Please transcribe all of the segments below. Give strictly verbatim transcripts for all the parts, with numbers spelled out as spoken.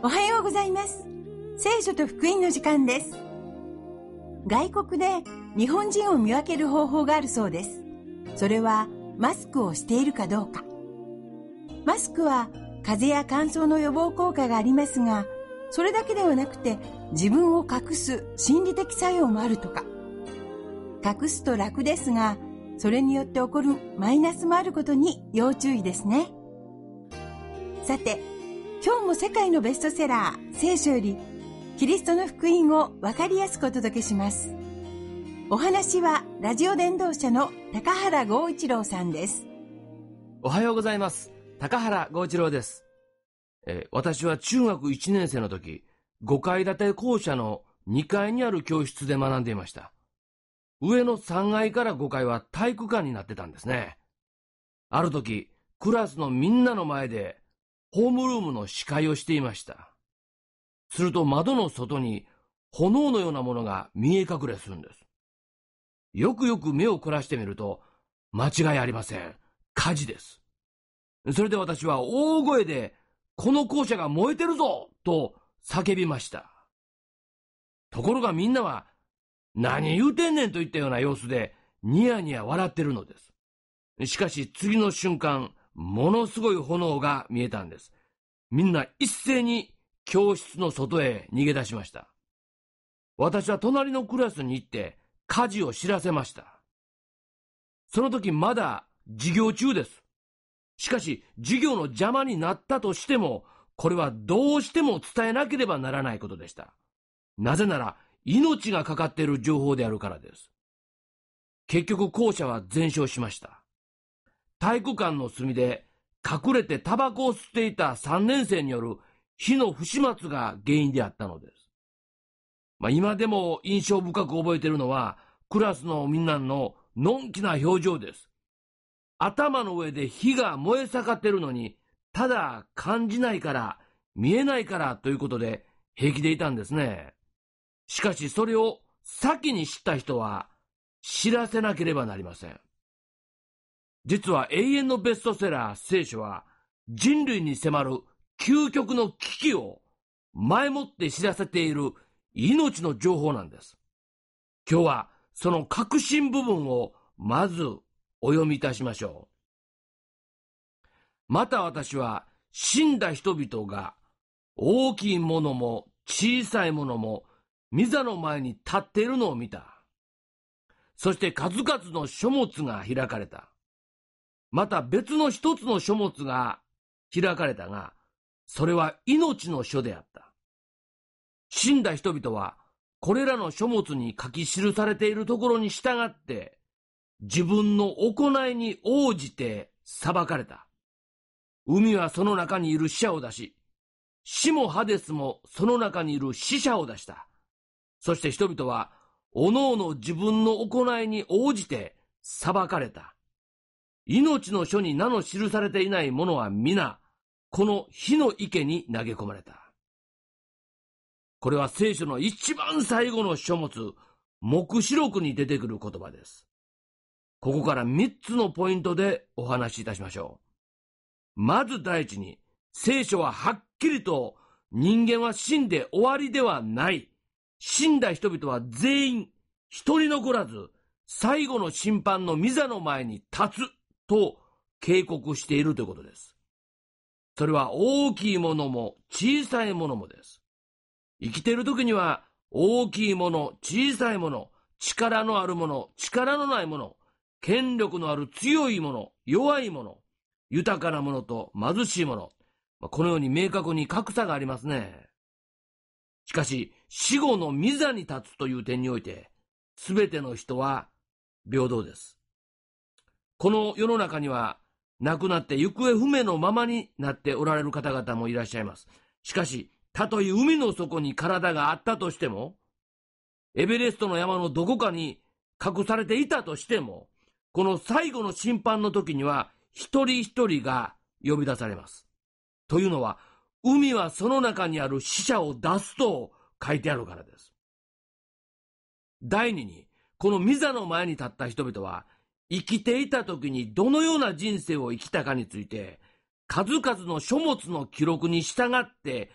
はようございます。聖書と福音の時間です。外国で日本人を見分ける方法があるそうです。それはマスクをしているかどうか。マスクは風邪や乾燥の予防効果がありますが、それだけではなくて自分を隠す心理的作用もあるとか。隠すと楽ですが、それによって起こるマイナスもあることに要注意ですね。さて、今日も世界のベストセラー聖書よりキリストの福音を分かりやすくお届けします。お話はラジオ伝道者の高原剛一郎さんです。 おはようございます。高原剛一郎です。えー、私は中学いちねん生の時、ごかい建て校舎のにかいにある教室で学んでいました。上のさんがいからごかいは体育館になってたんですね。ある時、クラスのみんなの前でホームルームの司会をしていました。すると窓の外に炎のようなものが見え隠れするんです。よくよく目を凝らしてみると、間違いありません。火事です。それで私は大声で、この校舎が燃えてるぞと叫びました。ところがみんなは、何言うてんねんといったような様子でニヤニヤ笑ってるのです。しかし次の瞬間、ものすごい炎が見えたんです。みんな一斉に教室の外へ逃げ出しました。私は隣のクラスに行って火事を知らせました。その時まだ授業中です。しかし授業の邪魔になったとしても、これはどうしても伝えなければならないことでした。なぜなら命がかかっている情報であるからです。結局校舎は全焼しました。体育館の隅で隠れてタバコを吸っていたさんねん生による火の不始末が原因であったのです。まあ、今でも印象深く覚えているのは、クラスのみんなののんきな表情です。頭の上で火が燃え盛っているのに、ただ感じないから、見えないからということで平気でいたんですね。しかしそれを先に知った人は知らせなければなりません。実は永遠のベストセラー聖書は、人類に迫る究極の危機を前もって知らせている命の情報なんです。今日はその核心部分をまずお読みいたしましょう。また私は死んだ人々が大きいものも小さいものも御座の前に立っているのを見た。そして数々の書物が開かれた。また別の一つの書物が開かれたが、それは命の書であった。死んだ人々はこれらの書物に書き記されているところに従って、自分の行いに応じて裁かれた。海はその中にいる死者を出し、死もハデスもその中にいる死者を出した。そして人々はおのおの自分の行いに応じて裁かれた。命の書に名の記されていない者は皆、この火の池に投げ込まれた。これは聖書の一番最後の書物、黙示録に出てくる言葉です。ここから三つのポイントでお話しいたしましょう。まず第一に、聖書ははっきりと人間は死んで終わりではない。死んだ人々は全員一人残らず、最後の審判の御座の前に立つと警告しているということです。それは大きいものも小さいものもです。生きている時には大きいもの、小さいもの、力のあるもの、力のないもの、権力のある強いもの、弱いもの、豊かなものと貧しいもの、このように明確に格差がありますね。しかし死後の御座に立つという点において、すべての人は平等です。この世の中には亡くなって行方不明のままになっておられる方々もいらっしゃいます。しかし、たとえ海の底に体があったとしても、エベレストの山のどこかに隠されていたとしても、この最後の審判の時には一人一人が呼び出されます。というのは、海はその中にある死者を出すと書いてあるからです。第二に、この御座の前に立った人々は、生きていた時にどのような人生を生きたかについて、数々の書物の記録に従って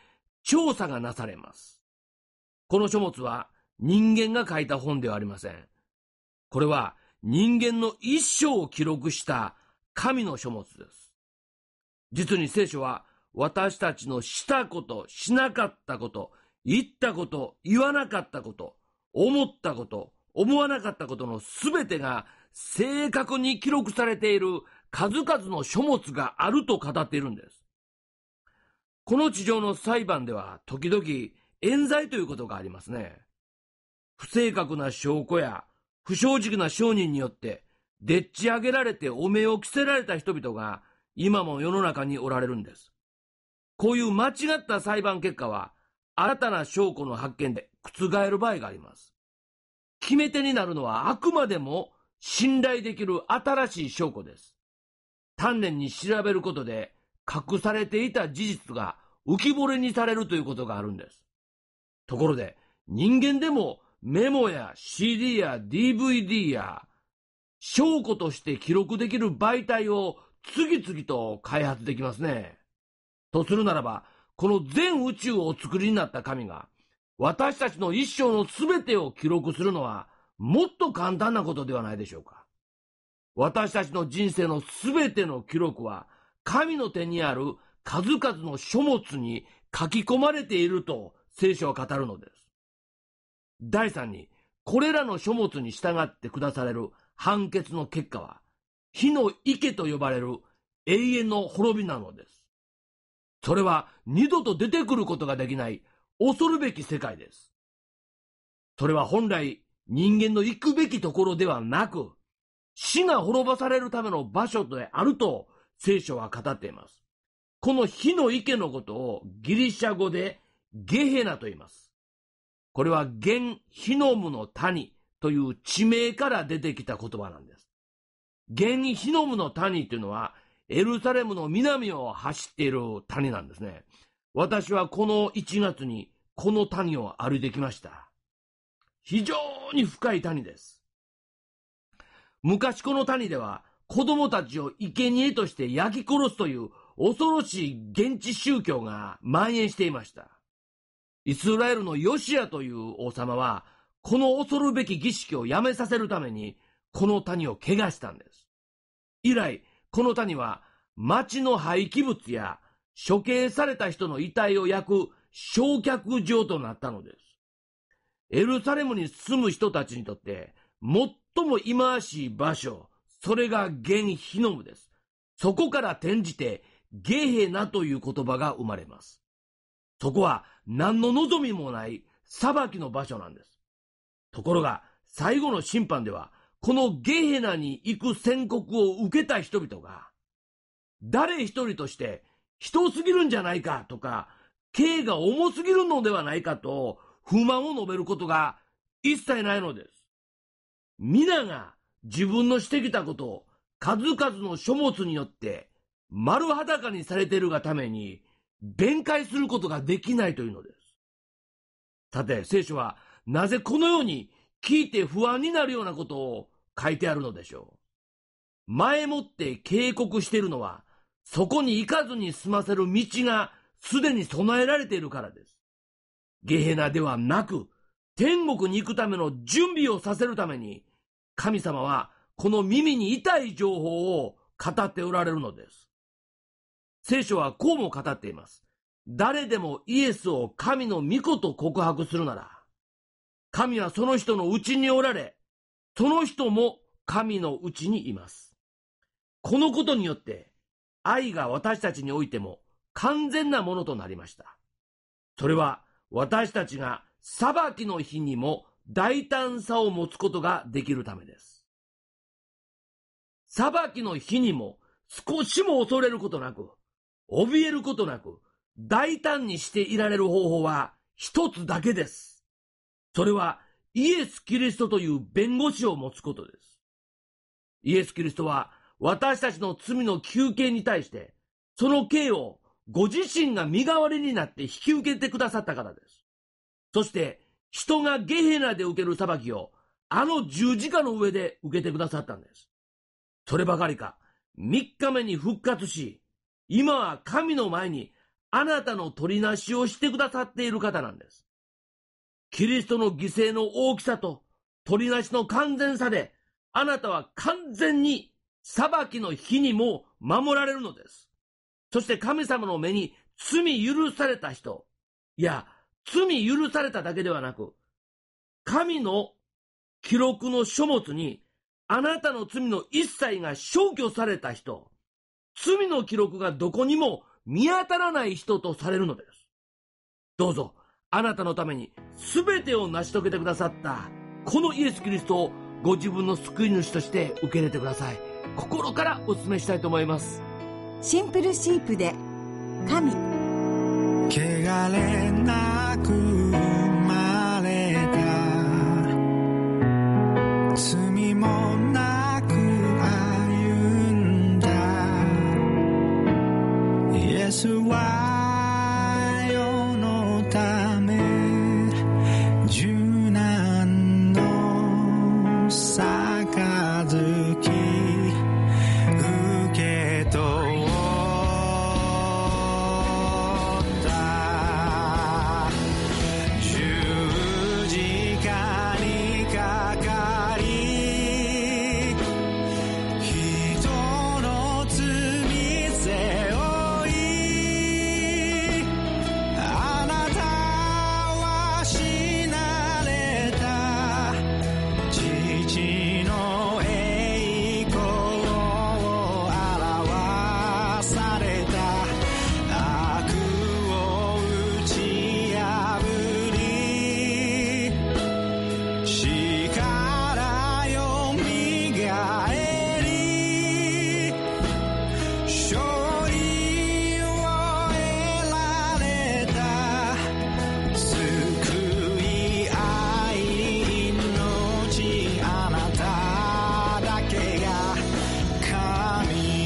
調査がなされます。この書物は人間が書いた本ではありません。これは人間の一生を記録した神の書物です。実に聖書は私たちのしたこと、しなかったこと、言ったこと、言わなかったこと、思ったこと、思わなかったことのすべてが正確に記録されている数々の書物があると語っているんです。この地上の裁判では時々冤罪ということがありますね。不正確な証拠や不正直な証人によってでっち上げられて汚名を着せられた人々が今も世の中におられるんです。こういう間違った裁判結果は新たな証拠の発見で覆る場合があります。決め手になるのはあくまでも信頼できる新しい証拠です。丹念に調べることで隠されていた事実が浮き彫りにされるということがあるんです。ところで人間でもメモや シーディー や ディーブイディー や証拠として記録できる媒体を次々と開発できますね。とするならば、この全宇宙をお作りになった神が私たちの一生のすべてを記録するのはもっと簡単なことではないでしょうか。私たちの人生のすべての記録は神の手にある数々の書物に書き込まれていると聖書は語るのです。第三に、これらの書物に従って下される判決の結果は火の池と呼ばれる永遠の滅びなのです。それは二度と出てくることができない恐るべき世界です。それは本来人間の行くべきところではなく、死が滅ぼされるための場所であると聖書は語っています。この火の池のことをギリシャ語でゲヘナと言います。これはゲンヒノムの谷という地名から出てきた言葉なんです。ゲンヒノムの谷というのはエルサレムの南を走っている谷なんですね。私はこのいちがつにこの谷を歩いてきました。非常に深い谷です。昔この谷では子供たちを生贄として焼き殺すという恐ろしい現地宗教が蔓延していました。イスラエルのヨシアという王様はこの恐るべき儀式をやめさせるためにこの谷を汚したんです。以来この谷は町の廃棄物や処刑された人の遺体を焼く焼却場となったのです。エルサレムに住む人たちにとって最も忌まわしい場所、それがゲンヒノムです。そこから転じてゲヘナという言葉が生まれます。そこは何の望みもない裁きの場所なんです。ところが最後の審判ではこのゲヘナに行く宣告を受けた人々が誰一人として人すぎるんじゃないかとか刑が重すぎるのではないかと不満を述べることが一切ないのです。皆が自分のしてきたことを数々の書物によって丸裸にされているがために弁解することができないというのです。さて聖書はなぜこのように聞いて不安になるようなことを書いてあるのでしょう。前もって警告しているのはそこに行かずに済ませる道がすでに備えられているからです。ゲヘナではなく天国に行くための準備をさせるために神様はこの耳に痛い情報を語っておられるのです。聖書はこうも語っています。誰でもイエスを神の御子と告白するなら神はその人のうちにおられ、その人も神のうちにいます。このことによって愛が私たちにおいても完全なものとなりました。それは私たちが裁きの日にも大胆さを持つことができるためです。裁きの日にも少しも恐れることなく、怯えることなく、大胆にしていられる方法は一つだけです。それはイエス・キリストという弁護士を持つことです。イエス・キリストは私たちの罪の求刑に対して、その刑をご自身が身代わりになって引き受けてくださったからです。そして人がゲヘナで受ける裁きをあの十字架の上で受けてくださったんです。そればかりか、三日目に復活し、今は神の前にあなたの取りなしをしてくださっている方なんです。キリストの犠牲の大きさと取りなしの完全さで、あなたは完全に裁きの日にも守られるのです。そして神様の目に罪許された人、いや、罪許されただけではなく、神の記録の書物にあなたの罪の一切が消去された人、罪の記録がどこにも見当たらない人とされるのです。どうぞあなたのために全てを成し遂げてくださったこのイエス・キリストをご自分の救い主として受け入れてください。心からお勧めしたいと思います。 シンプルシープで神。 汚れなく生まれた、罪もなく歩んだイエスは世のため受難の杯受け取った十字架にかかり人の罪背負いあなたは死なれた父の栄光を表された悪を打ち破り死からよみがえり勝利を得られた救い愛命あなただけが神。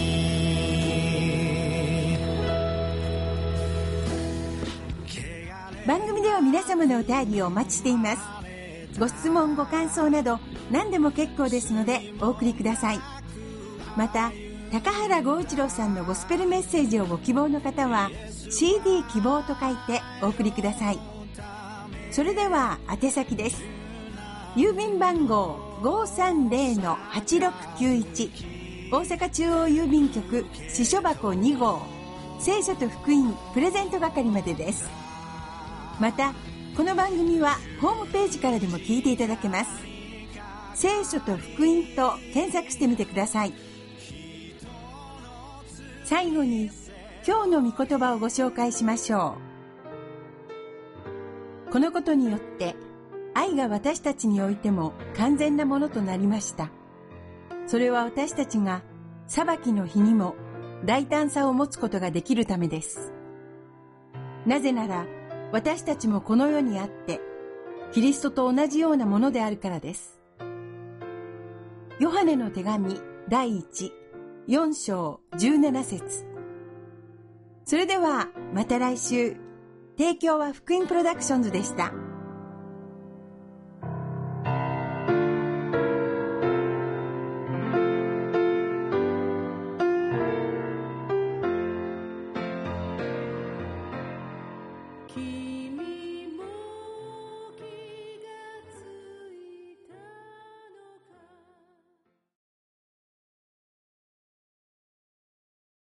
番組では皆様のお便りをお待ちしています。ご質問ご感想など何でも結構ですのでお送りください。また高原剛一郎さんのゴスペルメッセージをご希望の方は シーディー 希望と書いてお送りください。それでは宛先です。郵便番号 ごーさんぜろのはちろくきゅういち 大阪中央郵便局支所箱に号聖書と福音プレゼント係までです。またこの番組はホームページからでも聞いていただけます。聖書と福音と検索してみてください。最後に今日の御言葉をご紹介しましょう。このことによって愛が私たちにおいても完全なものとなりました。それは私たちが裁きの日にも大胆さを持つことができるためです。なぜなら私たちもこの世にあってキリストと同じようなものであるからです。ヨハネの手紙だいいち、よん章じゅうなな節。それではまた来週。提供は福音プロダクションズでした。